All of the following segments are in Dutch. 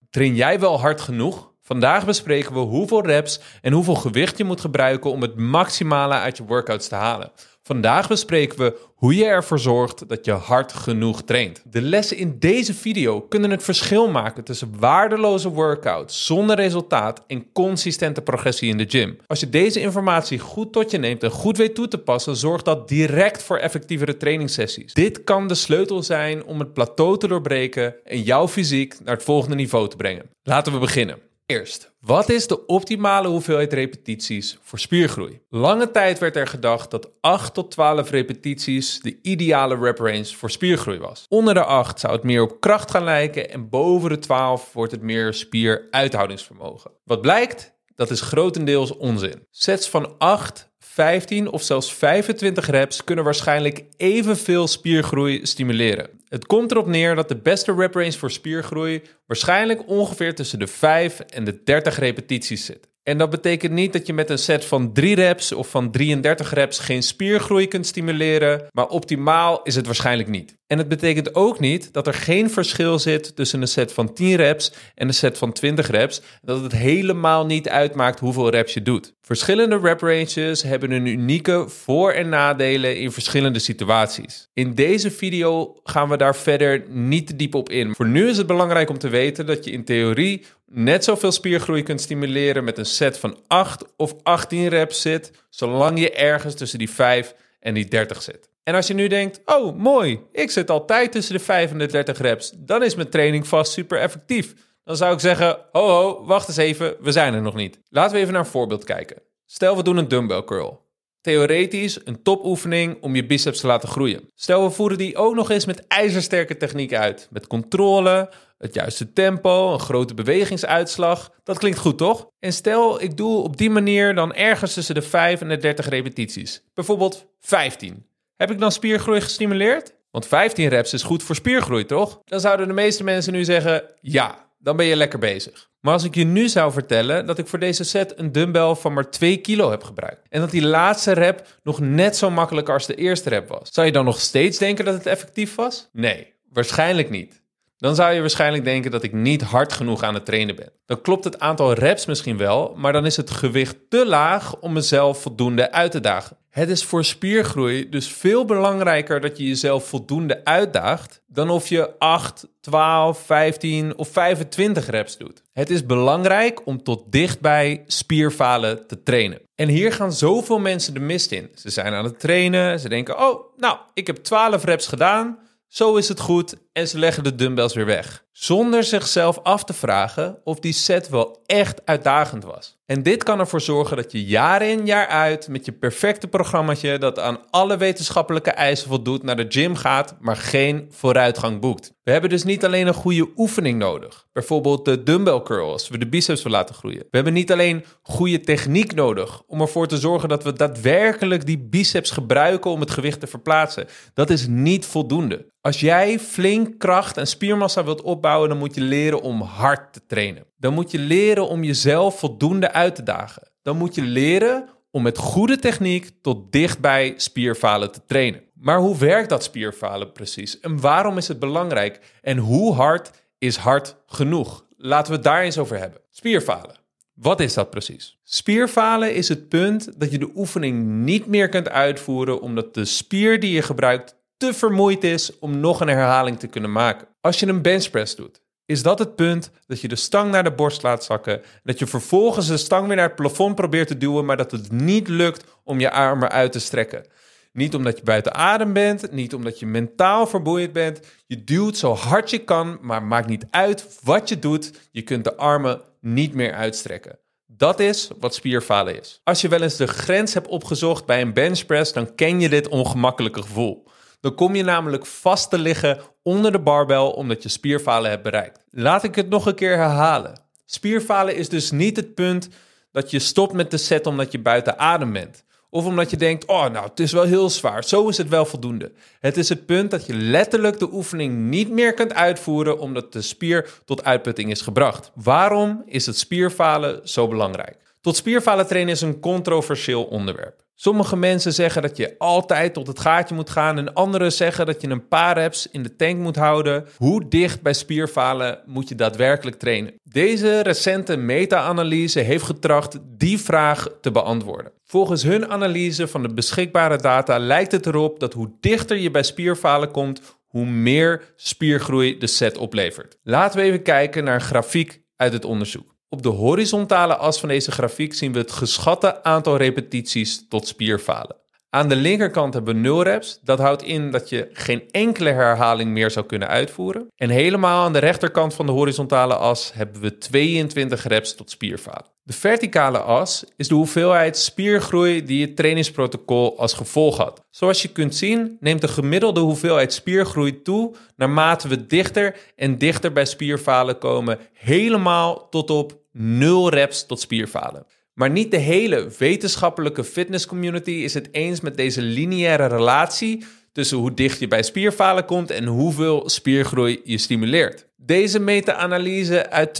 Train jij wel hard genoeg? Vandaag bespreken we hoeveel reps en hoeveel gewicht je moet gebruiken om het maximale uit je workouts te halen. Vandaag bespreken we hoe je ervoor zorgt dat je hard genoeg traint. De lessen in deze video kunnen het verschil maken tussen waardeloze workouts zonder resultaat en consistente progressie in de gym. Als je deze informatie goed tot je neemt en goed weet toe te passen, zorgt dat direct voor effectievere trainingssessies. Dit kan de sleutel zijn om het plateau te doorbreken en jouw fysiek naar het volgende niveau te brengen. Laten we beginnen. Eerst, wat is de optimale hoeveelheid repetities voor spiergroei? Lange tijd werd er gedacht dat 8 tot 12 repetities de ideale rep range voor spiergroei was. Onder de 8 zou het meer op kracht gaan lijken en boven de 12 wordt het meer spieruithoudingsvermogen. Wat blijkt? Dat is grotendeels onzin. Sets van 8, 15 of zelfs 25 reps kunnen waarschijnlijk evenveel spiergroei stimuleren. Het komt erop neer dat de beste rep range voor spiergroei waarschijnlijk ongeveer tussen de 5 en de 30 repetities zit. En dat betekent niet dat je met een set van 3 reps of van 33 reps geen spiergroei kunt stimuleren, maar optimaal is het waarschijnlijk niet. En het betekent ook niet dat er geen verschil zit tussen een set van 10 reps en een set van 20 reps, dat het helemaal niet uitmaakt hoeveel reps je doet. Verschillende rep ranges hebben een unieke voor- en nadelen in verschillende situaties. In deze video gaan we daar verder niet te diep op in. Voor nu is het belangrijk om te weten dat je in theorie net zoveel spiergroei kunt stimuleren met een set van 8 of 18 reps zit, zolang je ergens tussen die 5 en die 30 zit. En als je nu denkt, oh mooi, ik zit altijd tussen de 5 en de 30 reps, dan is mijn training vast super effectief. Dan zou ik zeggen, ho, wacht eens even, we zijn er nog niet. Laten we even naar een voorbeeld kijken. Stel we doen een dumbbell curl. Theoretisch een topoefening om je biceps te laten groeien. Stel we voeren die ook nog eens met ijzersterke techniek uit. Met controle, het juiste tempo, een grote bewegingsuitslag. Dat klinkt goed, toch? En stel ik doe op die manier dan ergens tussen de 5 en de 30 repetities. Bijvoorbeeld 15. Heb ik dan spiergroei gestimuleerd? Want 15 reps is goed voor spiergroei, toch? Dan zouden de meeste mensen nu zeggen, ja, dan ben je lekker bezig. Maar als ik je nu zou vertellen dat ik voor deze set een dumbbell van maar 2 kilo heb gebruikt en dat die laatste rep nog net zo makkelijk als de eerste rep was, zou je dan nog steeds denken dat het effectief was? Nee, waarschijnlijk niet. Dan zou je waarschijnlijk denken dat ik niet hard genoeg aan het trainen ben. Dan klopt het aantal reps misschien wel, maar dan is het gewicht te laag om mezelf voldoende uit te dagen. Het is voor spiergroei dus veel belangrijker dat je jezelf voldoende uitdaagt dan of je 8, 12, 15 of 25 reps doet. Het is belangrijk om tot dichtbij spierfalen te trainen. En hier gaan zoveel mensen de mist in. Ze zijn aan het trainen, ze denken, oh, nou, ik heb 12 reps gedaan. Zo is het goed en ze leggen de dumbbells weer weg. Zonder zichzelf af te vragen of die set wel echt uitdagend was. En dit kan ervoor zorgen dat je jaar in jaar uit met je perfecte programmaatje dat aan alle wetenschappelijke eisen voldoet naar de gym gaat, maar geen vooruitgang boekt. We hebben dus niet alleen een goede oefening nodig. Bijvoorbeeld de dumbbell curl als we de biceps willen laten groeien. We hebben niet alleen goede techniek nodig om ervoor te zorgen dat we daadwerkelijk die biceps gebruiken om het gewicht te verplaatsen. Dat is niet voldoende. Als jij flink kracht en spiermassa wilt opbouwen, dan moet je leren om hard te trainen. Dan moet je leren om jezelf voldoende uit te dagen. Dan moet je leren om met goede techniek tot dichtbij spierfalen te trainen. Maar hoe werkt dat spierfalen precies? En waarom is het belangrijk? En hoe hard is hard genoeg? Laten we het daar eens over hebben. Spierfalen. Wat is dat precies? Spierfalen is het punt dat je de oefening niet meer kunt uitvoeren omdat de spier die je gebruikt te vermoeid is om nog een herhaling te kunnen maken. Als je een benchpress doet, is dat het punt dat je de stang naar de borst laat zakken, dat je vervolgens de stang weer naar het plafond probeert te duwen, maar dat het niet lukt om je armen uit te strekken. Niet omdat je buiten adem bent, niet omdat je mentaal vermoeid bent. Je duwt zo hard je kan, maar maakt niet uit wat je doet. Je kunt de armen niet meer uitstrekken. Dat is wat spierfalen is. Als je wel eens de grens hebt opgezocht bij een benchpress, dan ken je dit ongemakkelijke gevoel. Dan kom je namelijk vast te liggen onder de barbel omdat je spierfalen hebt bereikt. Laat ik het nog een keer herhalen. Spierfalen is dus niet het punt dat je stopt met de set omdat je buiten adem bent. Of omdat je denkt, oh nou, het is wel heel zwaar, zo is het wel voldoende. Het is het punt dat je letterlijk de oefening niet meer kunt uitvoeren omdat de spier tot uitputting is gebracht. Waarom is het spierfalen zo belangrijk? Tot spierfalen trainen is een controversieel onderwerp. Sommige mensen zeggen dat je altijd tot het gaatje moet gaan en anderen zeggen dat je een paar reps in de tank moet houden. Hoe dicht bij spierfalen moet je daadwerkelijk trainen? Deze recente meta-analyse heeft getracht die vraag te beantwoorden. Volgens hun analyse van de beschikbare data lijkt het erop dat hoe dichter je bij spierfalen komt, hoe meer spiergroei de set oplevert. Laten we even kijken naar een grafiek uit het onderzoek. Op de horizontale as van deze grafiek zien we het geschatte aantal repetities tot spierfalen. Aan de linkerkant hebben we 0 reps. Dat houdt in dat je geen enkele herhaling meer zou kunnen uitvoeren. En helemaal aan de rechterkant van de horizontale as hebben we 22 reps tot spierfalen. De verticale as is de hoeveelheid spiergroei die het trainingsprotocol als gevolg had. Zoals je kunt zien neemt de gemiddelde hoeveelheid spiergroei toe naarmate we dichter en dichter bij spierfalen komen, helemaal tot op 0 reps tot spierfalen. Maar niet de hele wetenschappelijke fitnesscommunity is het eens met deze lineaire relatie tussen hoe dicht je bij spierfalen komt en hoeveel spiergroei je stimuleert. Deze meta-analyse uit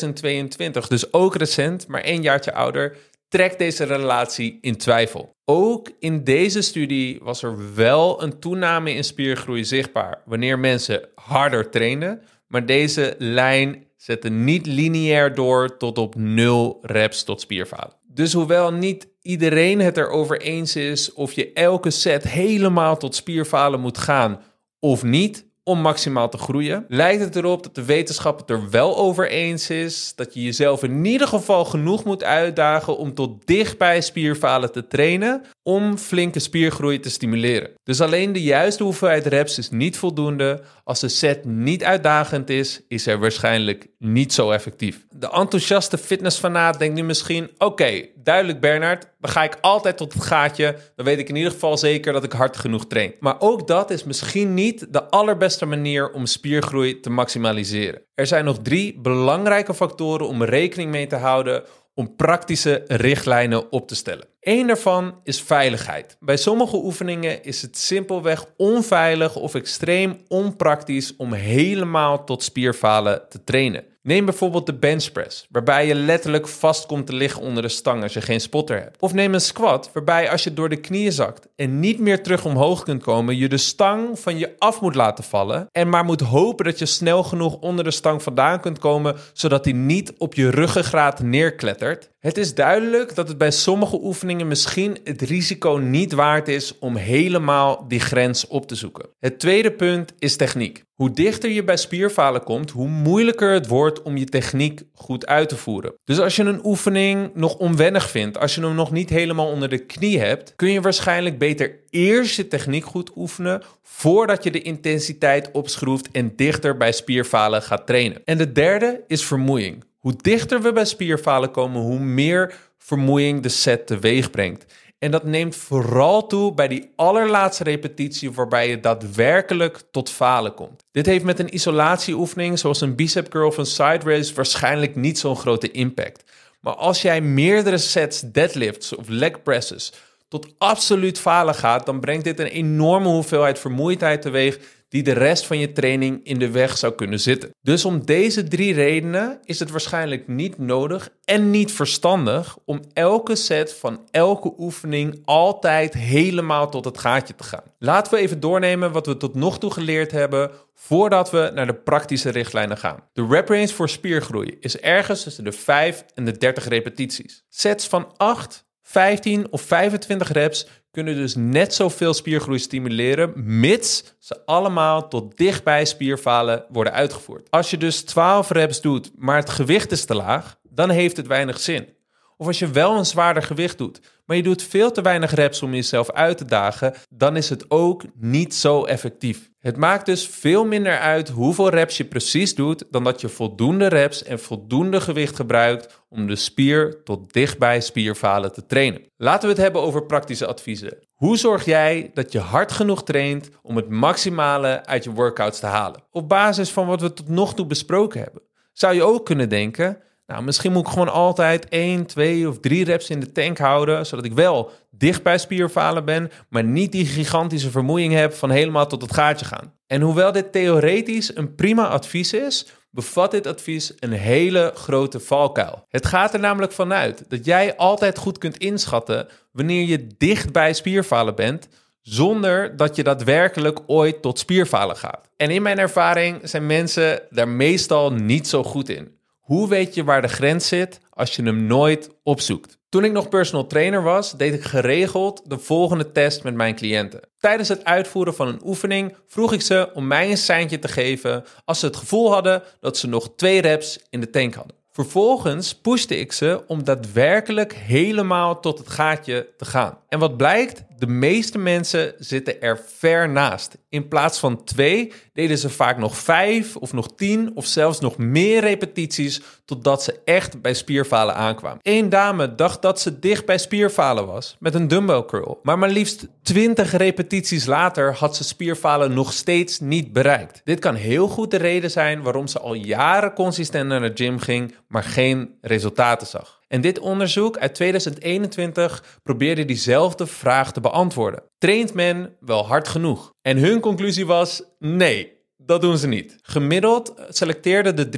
2022, dus ook recent, maar 1 jaartje ouder, trekt deze relatie in twijfel. Ook in deze studie was er wel een toename in spiergroei zichtbaar wanneer mensen harder trainen, maar deze lijn zette niet lineair door tot op 0 reps tot spierfalen. Dus hoewel niet iedereen het erover eens is of je elke set helemaal tot spierfalen moet gaan of niet om maximaal te groeien, lijkt het erop dat de wetenschap het er wel over eens is dat je jezelf in ieder geval genoeg moet uitdagen om tot dicht bij spierfalen te trainen om flinke spiergroei te stimuleren. Dus alleen de juiste hoeveelheid reps is niet voldoende. Als de set niet uitdagend is hij waarschijnlijk niet zo effectief. De enthousiaste fitnessfanaat denkt nu misschien, oké, duidelijk Bernard, dan ga ik altijd tot het gaatje. Dan weet ik in ieder geval zeker dat ik hard genoeg train. Maar ook dat is misschien niet de allerbeste manier om spiergroei te maximaliseren. Er zijn nog 3 belangrijke factoren om rekening mee te houden om praktische richtlijnen op te stellen. 1 daarvan is veiligheid. Bij sommige oefeningen is het simpelweg onveilig of extreem onpraktisch om helemaal tot spierfalen te trainen. Neem bijvoorbeeld de benchpress, waarbij je letterlijk vast komt te liggen onder de stang als je geen spotter hebt. Of neem een squat, waarbij als je door de knieën zakt en niet meer terug omhoog kunt komen, je de stang van je af moet laten vallen en maar moet hopen dat je snel genoeg onder de stang vandaan kunt komen, zodat die niet op je ruggengraat neerklettert. Het is duidelijk dat het bij sommige oefeningen misschien het risico niet waard is om helemaal die grens op te zoeken. Het tweede punt is techniek. Hoe dichter je bij spierfalen komt, hoe moeilijker het wordt om je techniek goed uit te voeren. Dus als je een oefening nog onwennig vindt, als je hem nog niet helemaal onder de knie hebt, kun je waarschijnlijk beter eerst je techniek goed oefenen voordat je de intensiteit opschroeft en dichter bij spierfalen gaat trainen. En de derde is vermoeiing. Hoe dichter we bij spierfalen komen, hoe meer vermoeiing de set teweeg brengt. En dat neemt vooral toe bij die allerlaatste repetitie waarbij je daadwerkelijk tot falen komt. Dit heeft met een isolatieoefening zoals een bicep curl of een side raise waarschijnlijk niet zo'n grote impact. Maar als jij meerdere sets deadlifts of leg presses tot absoluut falen gaat, dan brengt dit een enorme hoeveelheid vermoeidheid teweeg die de rest van je training in de weg zou kunnen zitten. Dus om deze 3 redenen is het waarschijnlijk niet nodig en niet verstandig om elke set van elke oefening altijd helemaal tot het gaatje te gaan. Laten we even doornemen wat we tot nog toe geleerd hebben voordat we naar de praktische richtlijnen gaan. De rep range voor spiergroei is ergens tussen de 5 en de 30 repetities. Sets van 8, 15 of 25 reps kunnen dus net zoveel spiergroei stimuleren, mits ze allemaal tot dichtbij spierfalen worden uitgevoerd. Als je dus 12 reps doet, maar het gewicht is te laag, dan heeft het weinig zin. Of als je wel een zwaarder gewicht doet, maar je doet veel te weinig reps om jezelf uit te dagen, dan is het ook niet zo effectief. Het maakt dus veel minder uit hoeveel reps je precies doet, dan dat je voldoende reps en voldoende gewicht gebruikt om de spier tot dichtbij spierfalen te trainen. Laten we het hebben over praktische adviezen. Hoe zorg jij dat je hard genoeg traint om het maximale uit je workouts te halen? Op basis van wat we tot nog toe besproken hebben, zou je ook kunnen denken, nou, misschien moet ik gewoon altijd 1, 2 of 3 reps in de tank houden, zodat ik wel dicht bij spierfalen ben, maar niet die gigantische vermoeiing heb van helemaal tot het gaatje gaan. En hoewel dit theoretisch een prima advies is, bevat dit advies een hele grote valkuil. Het gaat er namelijk vanuit dat jij altijd goed kunt inschatten wanneer je dicht bij spierfalen bent, zonder dat je daadwerkelijk ooit tot spierfalen gaat. En in mijn ervaring zijn mensen daar meestal niet zo goed in. Hoe weet je waar de grens zit als je hem nooit opzoekt? Toen ik nog personal trainer was, deed ik geregeld de volgende test met mijn cliënten. Tijdens het uitvoeren van een oefening vroeg ik ze om mij een seintje te geven als ze het gevoel hadden dat ze nog 2 reps in de tank hadden. Vervolgens pushte ik ze om daadwerkelijk helemaal tot het gaatje te gaan. En wat blijkt? De meeste mensen zitten er ver naast. In plaats van 2 deden ze vaak nog 5 of nog 10 of zelfs nog meer repetities totdat ze echt bij spierfalen aankwamen. Eén dame dacht dat ze dicht bij spierfalen was met een dumbbell curl. Maar liefst 20 repetities later had ze spierfalen nog steeds niet bereikt. Dit kan heel goed de reden zijn waarom ze al jaren consistent naar de gym ging, maar geen resultaten zag. En dit onderzoek uit 2021 probeerde diezelfde vraag te beantwoorden. Traint men wel hard genoeg? En hun conclusie was: nee, dat doen ze niet. Gemiddeld selecteerden de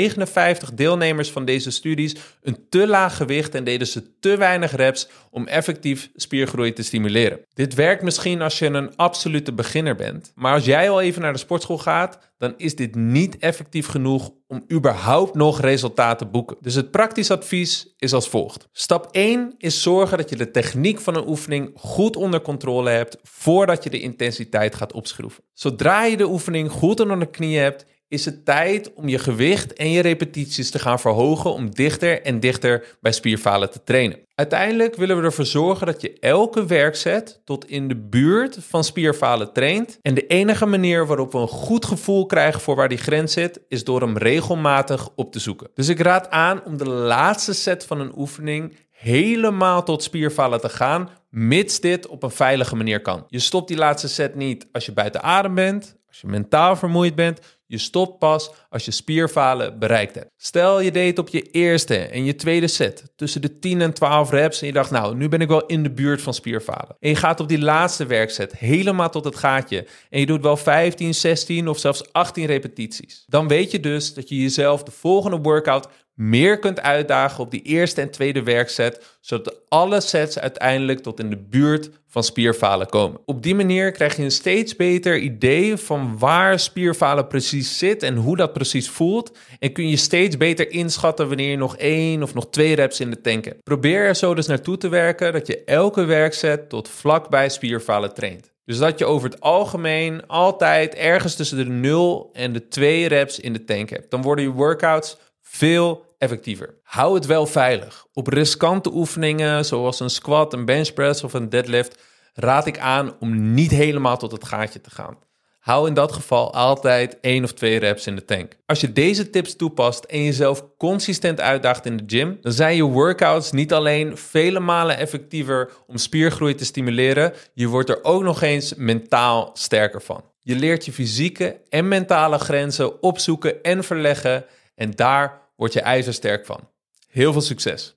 359 deelnemers van deze studies een te laag gewicht en deden ze te weinig reps om effectief spiergroei te stimuleren. Dit werkt misschien als je een absolute beginner bent, maar als jij al even naar de sportschool gaat, dan is dit niet effectief genoeg om überhaupt nog resultaten te boeken. Dus het praktisch advies is als volgt. Stap 1 is zorgen dat je de techniek van een oefening goed onder controle hebt voordat je de intensiteit gaat opschroeven. Zodra je de oefening goed onder de knie hebt, is het tijd om je gewicht en je repetities te gaan verhogen om dichter en dichter bij spierfalen te trainen. Uiteindelijk willen we ervoor zorgen dat je elke werkset tot in de buurt van spierfalen traint. En de enige manier waarop we een goed gevoel krijgen voor waar die grens zit, is door hem regelmatig op te zoeken. Dus ik raad aan om de laatste set van een oefening helemaal tot spierfalen te gaan, mits dit op een veilige manier kan. Je stopt die laatste set niet als je buiten adem bent, als je mentaal vermoeid bent. Je stopt pas als je spierfalen bereikt hebt. Stel je deed op je eerste en je tweede set tussen de 10 en 12 reps en je dacht, nou, nu ben ik wel in de buurt van spierfalen. En je gaat op die laatste werkset helemaal tot het gaatje en je doet wel 15, 16 of zelfs 18 repetities. Dan weet je dus dat je jezelf de volgende workout meer kunt uitdagen op die eerste en tweede werkset, zodat alle sets uiteindelijk tot in de buurt van spierfalen komen. Op die manier krijg je een steeds beter idee van waar spierfalen precies zit en hoe dat precies voelt. En kun je steeds beter inschatten wanneer je nog 1 of nog 2 reps in de tank hebt. Probeer er zo dus naartoe te werken dat je elke werkset tot vlakbij spierfalen traint. Dus dat je over het algemeen altijd ergens tussen de 0 en de 2 reps in de tank hebt. Dan worden je workouts veel effectiever. Hou het wel veilig. Op riskante oefeningen zoals een squat, een benchpress of een deadlift raad ik aan om niet helemaal tot het gaatje te gaan. Hou in dat geval altijd 1 of 2 reps in de tank. Als je deze tips toepast en jezelf consistent uitdaagt in de gym, dan zijn je workouts niet alleen vele malen effectiever om spiergroei te stimuleren, je wordt er ook nog eens mentaal sterker van. Je leert je fysieke en mentale grenzen opzoeken en verleggen en daar word je ijzersterk van. Heel veel succes!